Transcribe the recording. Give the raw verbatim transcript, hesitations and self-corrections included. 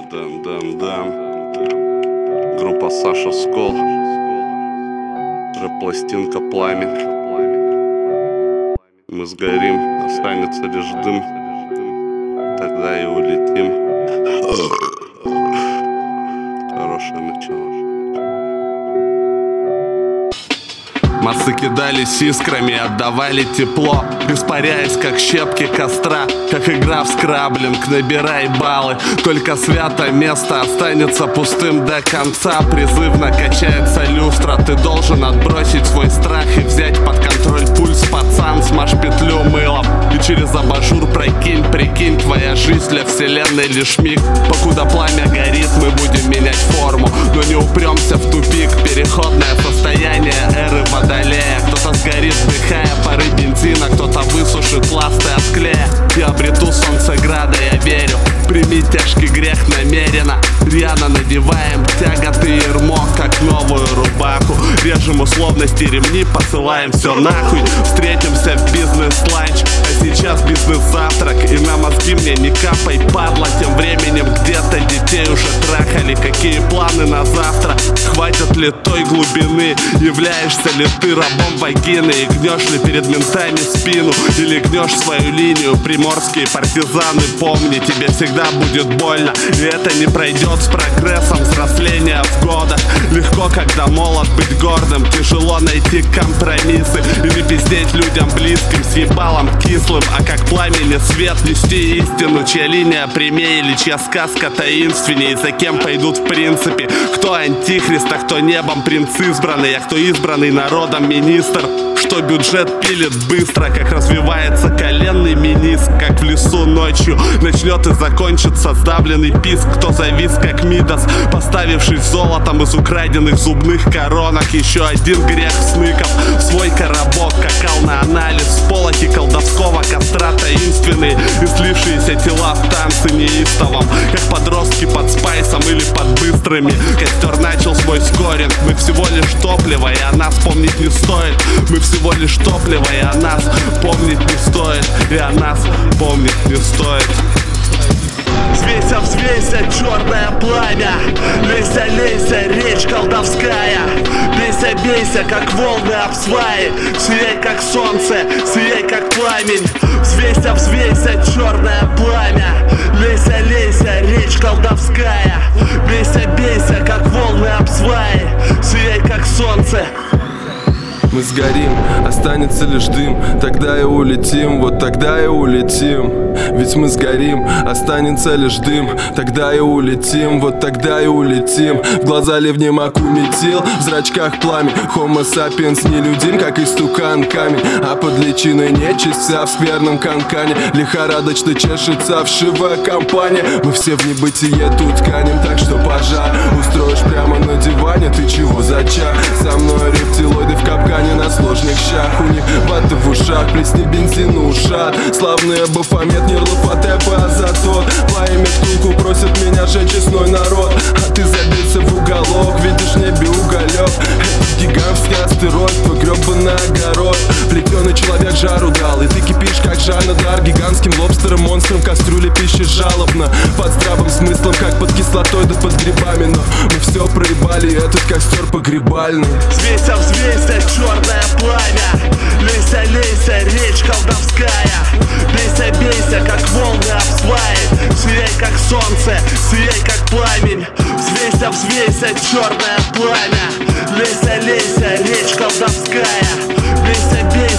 Дэм, дэм, дэм. Группа Саша Скол. Рэп-пластинка «Пламя». Мы сгорим, останется лишь дым, тогда и улетим. Хорошее начало. Массы кидались искрами, отдавали тепло, испаряясь, как щепки костра, как игра в скраблинг. Набирай баллы, только свято место останется пустым до конца. Призывно качается люстра, ты должен отбросить свой страх и взять под контроль пульс, пацан. Смажь петлю мылом и через абажур прокинь. Прикинь, твоя жизнь для вселенной лишь миг. Покуда пламя горит, мы будем менять форму, но не упремся в тупик. Переходное состояние эры водолея. Кто-то сгорит, вдыхая пары бензина, кто-то высушит ласты от клея. Я обрету солнцеграда, я верю. Прими тяжкий грех намеренно. Рьяно надеваем тяготы и ермо, как новую рубаху. Режем условности, ремни, посылаем все нахуй. Встретимся в бизнес-ланч, а сейчас бизнес-завтрак. И на мозги мне не капай, падла. Тем временем где-то детей уже трахали. Какие планы на завтра? Хватит ли той глубины? Являешься ли ты рабом вагины? И гнешь ли перед ментами спину? Или гнешь свою линию? Приморские партизаны, помни, тебе всегда будет больно. И это не пройдет с прогрессом взросления в годах. Легко, когда молод, быть гордым. Тяжело найти компромиссы или пиздеть людям близким с ебалом кислым. А как пламени свет нести истину, чья линия прямее или чья сказка таинственнее. И за кем пойдут в принципе? Кто антихрист, а кто небом принц избранный, а кто избранный народом министр? Что бюджет пилит быстро, как развивается коленный мениск, как в лесу ночью начнет и закончится сдавленный писк. Кто завис, как Мидас, поставившись золотом из украденных зубных коронок. Еще один грех сныков, свой коробок какал на анализ с полохи колдовского костра таинственные и слившиеся тела в танце неистовом, как подростки под спайсом или под быстрыми. Костер начал свой скоринг, мы всего лишь топливо, и о нас помнить не стоит. Мы всего лишь топливо, и о нас помнить не стоит. И о нас помнить не стоит. Взвейся, взвейся, черное пламя. Лейся, лейся, речь колдовская. Бейся, бейся, как волны об сваи. Сияй, как солнце, сияй, как пламень. Взвейся, взвейся, черное пламя. Лейся, лейся, речь колдовская. Бейся, бейся, как волны об сваи. Сияй, как солнце. Мы сгорим, останется лишь дым, тогда и улетим, вот тогда и улетим. Ведь мы сгорим, останется лишь дым, тогда и улетим, вот тогда и улетим. В глаза ливнем акуметил, в зрачках пламя. Homo sapiens нелюдим, как истукан камень, а под личиной нечисть вся в скверном канкане. Лихорадочно чешется вшивая компания. Мы все в небытие тут тканем, так что пожар устроишь прямо на диване. Ты чего зачах? Со мной рептилоиды в капкане на сложных щах. У них ваты в ушах, плесни бензин ушат. Славные Бафомет, Нерлов, Атепа, Азатот. По имя Ктулку просит меня жечь честной народ. А ты забился в уголок, видишь в небе уголек. Это гигантский астероид, твой гребаный огород. Плетеный человек жару дал, и ты кипишь, как Жанна Дар. Гигантским лобстером, монстром, кастрюле пищи жалобно. Под здравым смыслом, как под кислотой, да под грибами. Но мы все проебали, этот костер погребальный. Взвейся, взвейся, черное пламя. Лейся, лейся, речь колдовская. Бейся, бейся, как волны об сваи. Сияй, как солнце, сияй, как пламень. Взвейся, взвейся, черное пламя. Лейся, лейся, речь колдовская. Бейся, бейся.